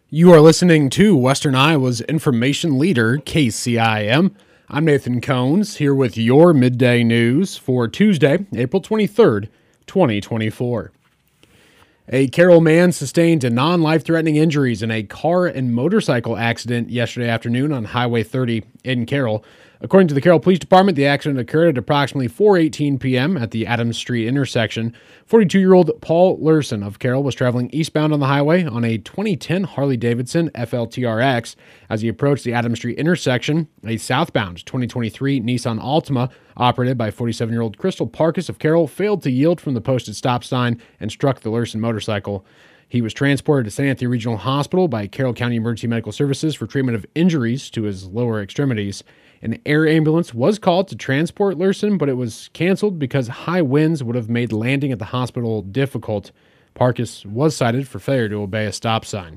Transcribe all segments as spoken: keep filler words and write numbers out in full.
You are listening to Western Iowa's information leader, K C I M. I'm Nathan Cones, here with your midday news for Tuesday, April twenty-third, twenty twenty-four. A Carroll man sustained non-life-threatening injuries in a car and motorcycle accident yesterday afternoon on Highway thirty in Carroll. According to the Carroll Police Department, the accident occurred at approximately four eighteen p.m. at the Adams Street intersection. forty-two-year-old Paul Lurson of Carroll was traveling eastbound on the highway on a twenty ten Harley-Davidson F L T R X. As he approached the Adams Street intersection, a southbound twenty twenty-three Nissan Altima, operated by forty-seven-year-old Crystal Parkus of Carroll, failed to yield from the posted stop sign and struck the Lurson motorcycle. He was transported to Saint Anthony Regional Hospital by Carroll County Emergency Medical Services for treatment of injuries to his lower extremities. An air ambulance was called to transport Lurson, but it was canceled because high winds would have made landing at the hospital difficult. Parkus was cited for failure to obey a stop sign.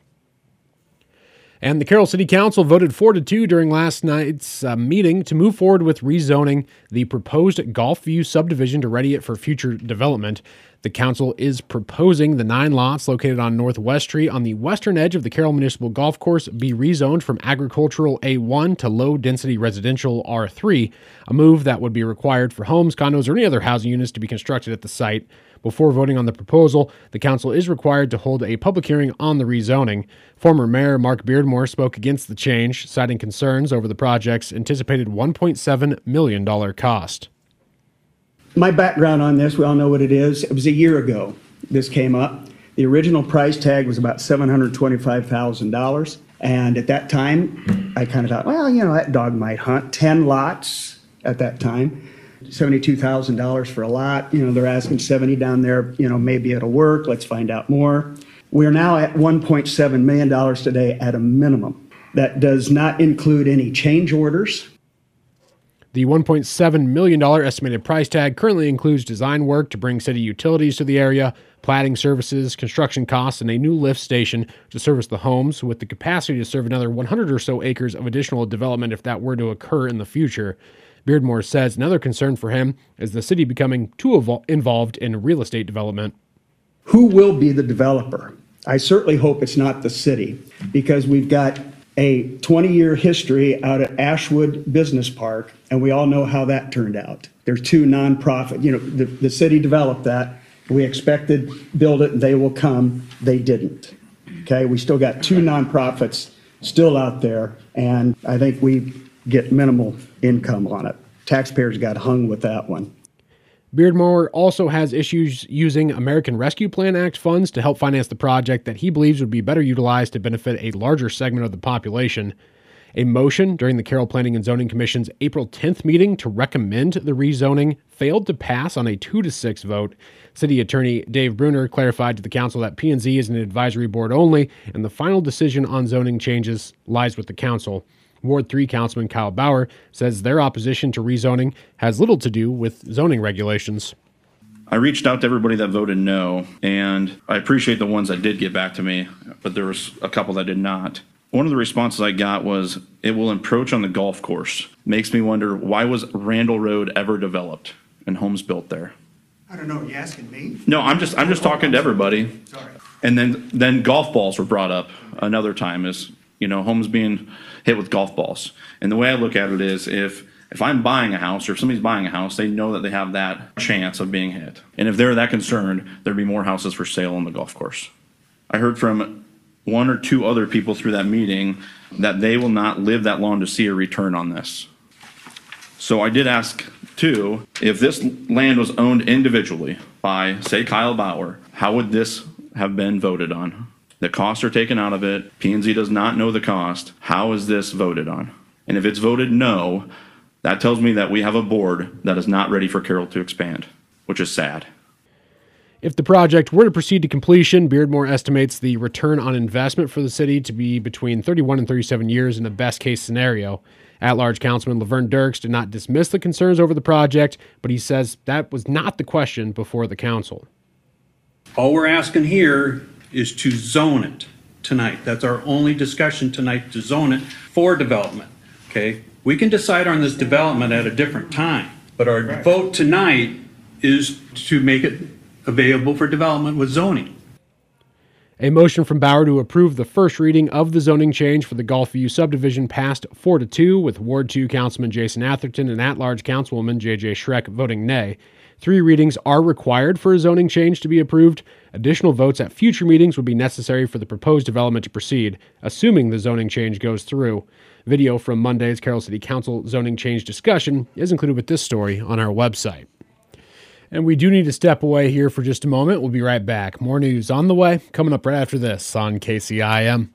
And the Carroll City Council voted four to two during last night's uh, meeting to move forward with rezoning the proposed Gulfview subdivision to ready it for future development. The council is proposing the nine lots located on Northwest Street on the western edge of the Carroll Municipal Golf Course be rezoned from agricultural A one to low-density residential R three, a move that would be required for homes, condos, or any other housing units to be constructed at the site. Before voting on the proposal, the council is required to hold a public hearing on the rezoning. Former Mayor Mark Beardmore spoke against the change, citing concerns over the project's anticipated one point seven million dollars cost. My background on this, we all know what it is. It was a year ago this came up. The original price tag was about seven hundred twenty-five thousand dollars. And at that time, I kind of thought, well, you know, that dog might hunt. ten lots at that time, seventy-two thousand dollars for a lot. You know, they're asking seventy down there. You know, maybe it'll work. Let's find out more. We're now at one point seven million dollars today at a minimum. That does not include any change orders. The one point seven million dollars estimated price tag currently includes design work to bring city utilities to the area, platting services, construction costs, and a new lift station to service the homes, with the capacity to serve another one hundred or so acres of additional development if that were to occur in the future. Beardmore says another concern for him is the city becoming too evol- involved in real estate development. Who will be the developer? I certainly hope it's not the city, because we've got a twenty-year history out at Ashwood Business Park, and we all know how that turned out. There's two nonprofit, you know, the, the city developed that. We expected build it and they will come. They didn't. Okay, we still got two nonprofits still out there, and I think we get minimal income on it. Taxpayers got hung with that one. Beardmore also has issues using American Rescue Plan Act funds to help finance the project that he believes would be better utilized to benefit a larger segment of the population. A motion during the Carroll Planning and Zoning Commission's April tenth meeting to recommend the rezoning failed to pass on a two to six vote. City Attorney Dave Bruner clarified to the council that P and Z is an advisory board only, and the final decision on zoning changes lies with the council. Ward three Councilman Kyle Bauer says their opposition to rezoning has little to do with zoning regulations. I reached out to everybody that voted no, and I appreciate the ones that did get back to me, but there was a couple that did not. One of the responses I got was, it will encroach on the golf course. Makes me wonder, why was Randall Road ever developed and homes built there? I don't know, are you asking me? No, I'm just I'm just talking to everybody. Sorry. And then, then golf balls were brought up another time, is, you know, homes being hit with golf balls. And the way I look at it is, if if I'm buying a house or if somebody's buying a house, they know that they have that chance of being hit. And if they're that concerned, there'd be more houses for sale on the golf course. I heard from one or two other people through that meeting that they will not live that long to see a return on this. So I did ask, too, if this land was owned individually by, say, Kyle Bauer, how would this have been voted on? The costs are taken out of it. P and Z does not know the cost. How is this voted on? And if it's voted no, that tells me that we have a board that is not ready for Carroll to expand, which is sad. If the project were to proceed to completion, Beardmore estimates the return on investment for the city to be between thirty-one and thirty-seven years in the best-case scenario. At-large Councilman Laverne Dirks did not dismiss the concerns over the project, but he says that was not the question before the council. All we're asking here is to zone it tonight. That's our only discussion tonight, to zone it for development, okay? We can decide on this development at a different time, but our right. vote tonight is to make it available for development with zoning. A motion from Bauer to approve the first reading of the zoning change for the Gulfview subdivision passed four to two, with Ward two Councilman Jason Atherton and at-large Councilwoman J J Schreck voting nay. Three readings are required for a zoning change to be approved. Additional votes at future meetings would be necessary for the proposed development to proceed, assuming the zoning change goes through. Video from Monday's Carroll City Council zoning change discussion is included with this story on our website. And we do need to step away here for just a moment. We'll be right back. More news on the way, coming up right after this on K C I M.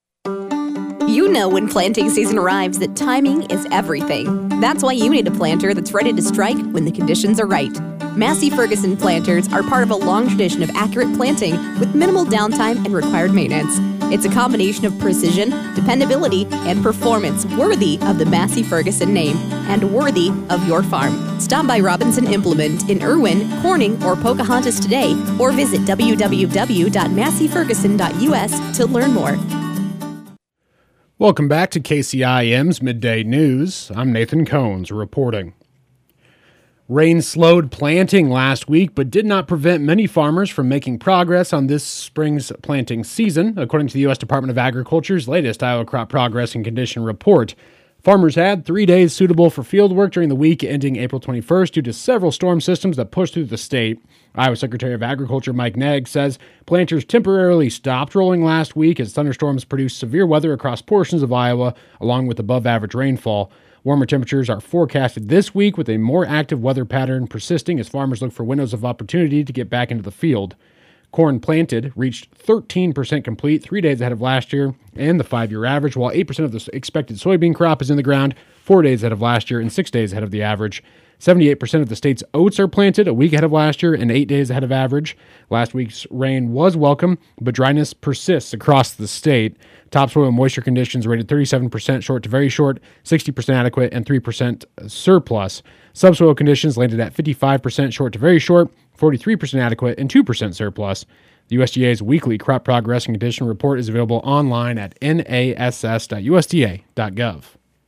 You know when planting season arrives that timing is everything. That's why you need a planter that's ready to strike when the conditions are right. Massey Ferguson planters are part of a long tradition of accurate planting with minimal downtime and required maintenance. It's a combination of precision, dependability, and performance worthy of the Massey Ferguson name and worthy of your farm. Stop by Robinson Implement in Irwin, Corning, or Pocahontas today, or visit w w w dot massey ferguson dot u s to learn more. Welcome back to K C I M's Midday News. I'm Nathan Cones reporting. Rain slowed planting last week, but did not prevent many farmers from making progress on this spring's planting season, according to the U S Department of Agriculture's latest Iowa Crop Progress and Condition Report. Farmers had three days suitable for field work during the week ending April twenty-first due to several storm systems that pushed through the state. Iowa Secretary of Agriculture Mike Naig says planters temporarily stopped rolling last week as thunderstorms produced severe weather across portions of Iowa, along with above-average rainfall. Warmer temperatures are forecasted this week with a more active weather pattern persisting as farmers look for windows of opportunity to get back into the field. Corn planted reached thirteen percent complete, three days ahead of last year and the five-year average, while eight percent of the expected soybean crop is in the ground, four days ahead of last year and six days ahead of the average. seventy-eight percent of the state's oats are planted, a week ahead of last year and eight days ahead of average. Last week's rain was welcome, but dryness persists across the state. Topsoil moisture conditions rated thirty-seven percent short to very short, sixty percent adequate, and three percent surplus. Subsoil conditions landed at fifty-five percent short to very short, forty-three percent adequate, and two percent surplus. The U S D A's weekly crop progress and condition report is available online at n a s s dot u s d a dot gov.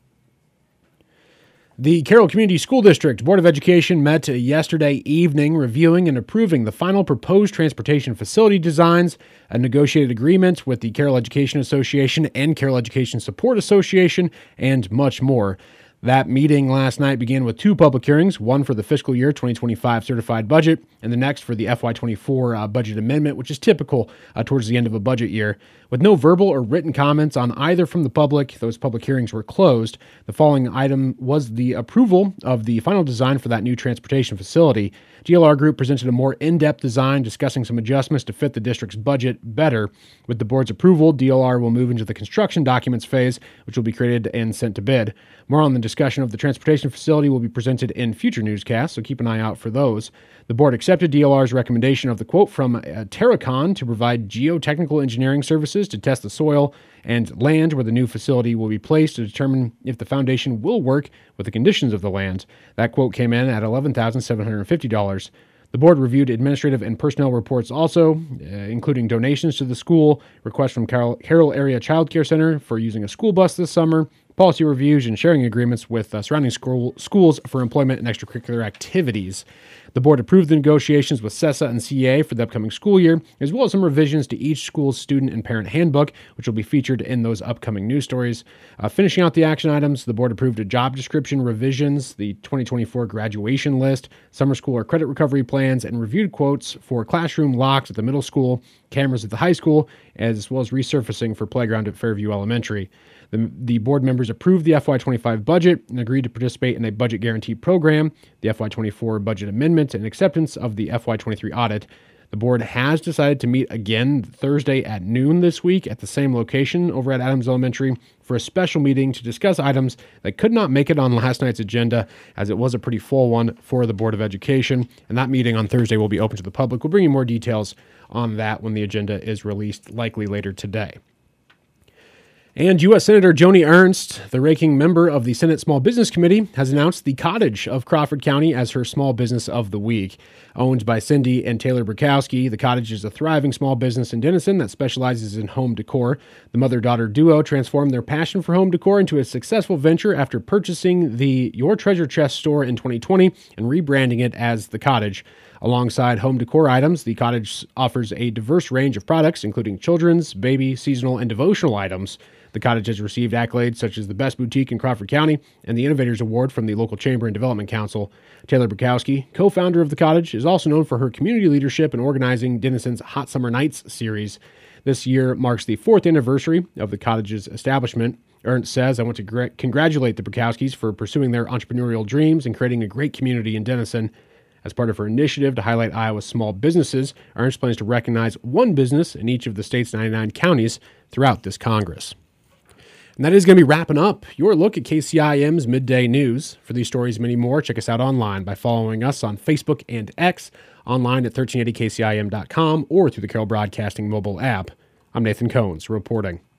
The Carroll Community School District Board of Education met yesterday evening reviewing and approving the final proposed transportation facility designs, a negotiated agreement with the Carroll Education Association and Carroll Education Support Association, and much more. That meeting last night began with two public hearings, one for the fiscal year twenty twenty-five certified budget, and the next for the F Y twenty-four uh, budget amendment, which is typical uh, towards the end of a budget year. With no verbal or written comments on either from the public, those public hearings were closed. The following item was the approval of the final design for that new transportation facility. D L R Group presented a more in-depth design discussing some adjustments to fit the district's budget better. With the board's approval, D L R will move into the construction documents phase, which will be created and sent to bid. More on the discussion of the transportation facility will be presented in future newscasts, so keep an eye out for those. The board accepted D L R's recommendation of the quote from uh, Terracon to provide geotechnical engineering services to test the soil and land where the new facility will be placed to determine if the foundation will work with the conditions of the land. That quote came in at eleven thousand seven hundred fifty dollars. The board reviewed administrative and personnel reports also, uh, including donations to the school, requests from Carroll, Carroll Area Child Care Center for using a school bus this summer, policy reviews, and sharing agreements with uh, surrounding school, schools for employment and extracurricular activities. The board approved the negotiations with C E S A and C E A for the upcoming school year, as well as some revisions to each school's student and parent handbook, which will be featured in those upcoming news stories. Uh, finishing out the action items, the board approved a job description revisions, the twenty twenty-four graduation list, summer school or credit recovery plans, and reviewed quotes for classroom locks at the middle school, cameras at the high school, as well as resurfacing for playground at Fairview Elementary. The, the board members approved the F Y twenty-five budget and agreed to participate in a budget guarantee program, the F Y twenty-four budget amendment, and acceptance of the F Y twenty-three audit. The board has decided to meet again Thursday at noon this week at the same location over at Adams Elementary for a special meeting to discuss items that could not make it on last night's agenda, as it was a pretty full one for the Board of Education. And that meeting on Thursday will be open to the public. We'll bring you more details on that when the agenda is released, likely later today. And U S Senator Joni Ernst, the ranking member of the Senate Small Business Committee, has announced the Cottage of Crawford County as her small business of the week. Owned by Cindy and Taylor Burkowski, the Cottage is a thriving small business in Denison that specializes in home decor. The mother-daughter duo transformed their passion for home decor into a successful venture after purchasing the Your Treasure Chest store in twenty twenty and rebranding it as The Cottage. Alongside home decor items, the cottage offers a diverse range of products, including children's, baby, seasonal, and devotional items. The cottage has received accolades such as the Best Boutique in Crawford County and the Innovators Award from the local Chamber and Development Council. Taylor Bukowski, co-founder of the cottage, is also known for her community leadership in organizing Denison's Hot Summer Nights series. This year marks the fourth anniversary of the cottage's establishment. Ernst says, "I want to gra- congratulate the Bukowskis for pursuing their entrepreneurial dreams and creating a great community in Denison." As part of her initiative to highlight Iowa's small businesses, Ernst plans to recognize one business in each of the state's ninety-nine counties throughout this Congress. And that is going to be wrapping up your look at K C I M's Midday News. For these stories and many more, check us out online by following us on Facebook and X, online at thirteen eighty K C I M dot com, or through the Carroll Broadcasting mobile app. I'm Nathan Cones reporting.